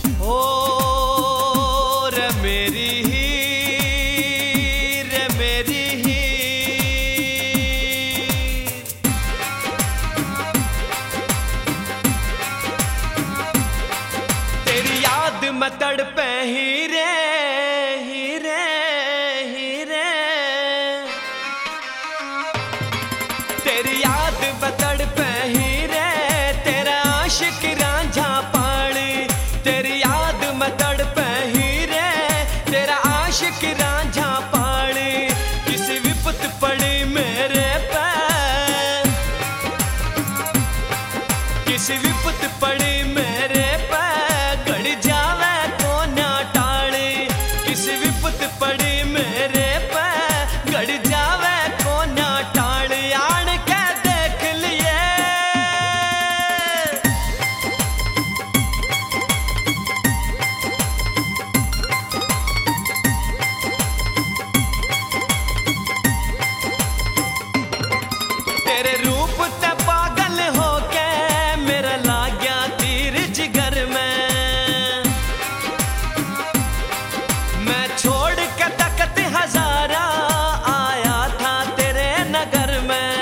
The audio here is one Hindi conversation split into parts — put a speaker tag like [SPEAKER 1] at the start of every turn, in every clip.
[SPEAKER 1] ओ रे मेरी हीर, रे मेरी हीर, तेरी याद में तड़पे हीरे हीरे हीरे, तेरी याद में तड़पे हीरे, तेरा आशिक रांझा पानी, तेरी याद में तड़पे हीरे, तेरा आशिक रांझा पानी, किसी विपत पड़ी मेरे पे, किसी विपत पड़ी मेरे पे, गड़ जावे को ना टाली, किसी विपत पड़ी मेरे पे, गड़ जावे को ना टाली, आन के देख लिए। तेरे रूप ते पागल होके मेरा लाग्या तीर जिगर में, मैं छोड़ के तकत हजारा आया था तेरे नगर में,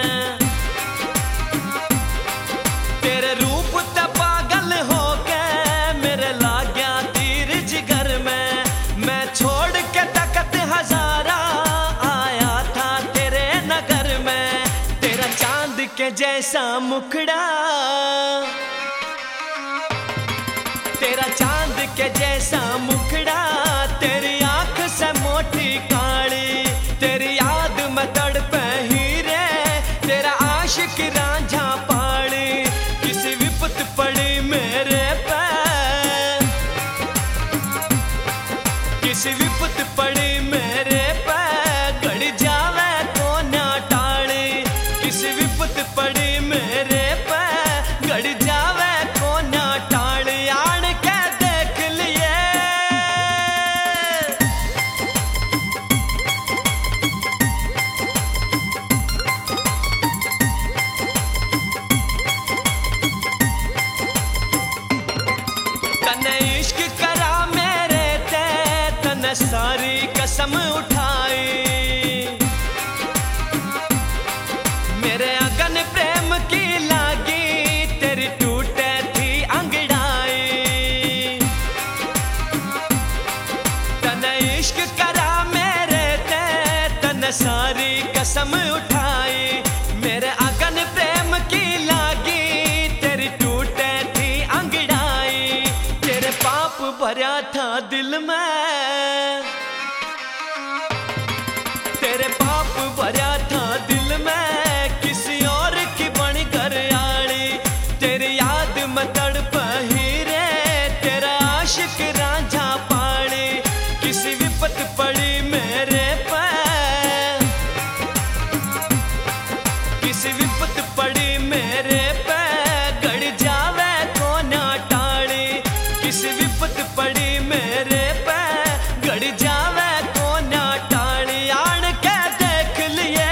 [SPEAKER 1] तेरे रूप ते पागल होके मेरे लाग्या तीर जिगर में, मैं छोड़ के तकत हजारा आया था तेरे नगर में, तेरा चांद के जैसा मुखड़ा, तेरा चांद के जैसा मुखड़ा, तेरी आंख से मोटी काली, तेरी याद में तड़पे हीरे, तेरा आशिक रांझा पानी, किसी विपत पड़ी मेरे पे, किसी विपत पड़ी मेरे पे, गड़ जावे को ना टाली, किसी विपत पड़ी मेरे पे, गड़ जावे को ना टाली, आन के देख लिए। तने इश्क करा मेरे ते, तने सारी कसम उठाई, मेरे अगन प्रेम की लागी, तेरी टूटे थी अंगड़ाई, तने इश्क करा मेरे ते, तने सारी कसम उठाई, मेरे अगन प्रेम की लागी, तेरी टूटे थी अंगड़ाई, तेरे पाप भरा था दिल में, तेरे पाप भरा था दिल में, किसी और की बन कर आड़ी, तेरी याद में तड़पे हीरे, तेरा आशिक रांझा पानी, किसी विपत पड़ी मेरे पे, किसी विपत पड़ी मेरे पे, गड़ जावे को ना टाली, किसी विपत पड़ी मेरे पे, गड़ जावे को ना टाली, आन के देख लिए।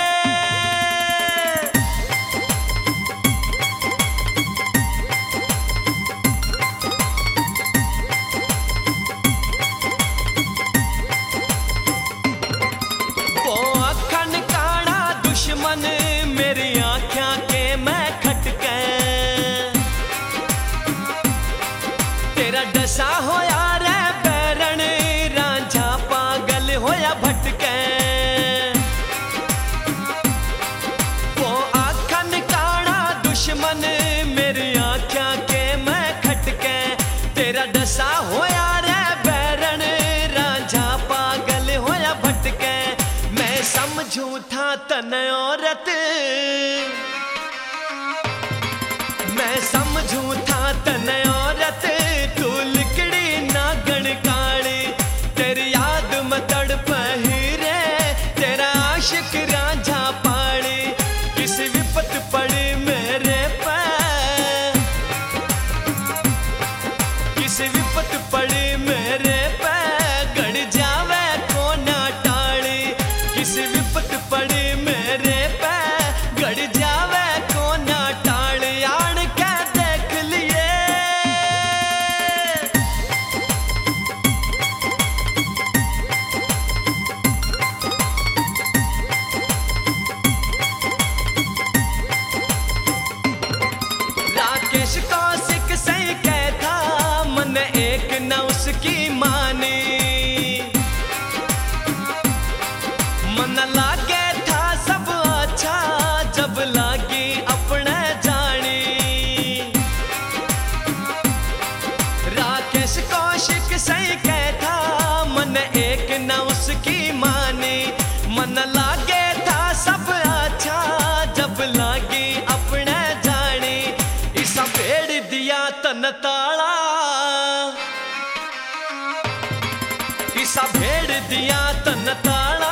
[SPEAKER 1] वो अखन काड़ा दुश्मन मेरी आँखियाँ के मैं खटके, तेरा डसा होया रे बैरण, रांझा पागल होया भटके, वो आखन काड़ा दुश्मन मेरी आँखियाँ के मैं खटके, तेरा डसा होया रे बैरण, रांझा पागल होया भटके, मैं समझू था तने औरत, मैं समझू था तने औरत, तू लिकड़ी नागण काली, तेरी याद में तड़पे हीरे, तेरा आशिक रांझा पानी, किसी विपत पड़ी मेरे पे, किसी विपत पड़ी मेरे पे, गड़ जावे को ना टाली, किसी विपत पड़ी मेरे राकेश कौशिक सही कहता मन एक न उसकी मानी। मन लागे था सब अच्छा जब लागी अपने जानी। राकेश कौशिक सही कहता मन एक न उसकी मानी। मन लागे था सब अच्छा जब लागी अपने जानी। इसा भेड़ दिया तन ताला, इसा भेड़ दिया तन ताला।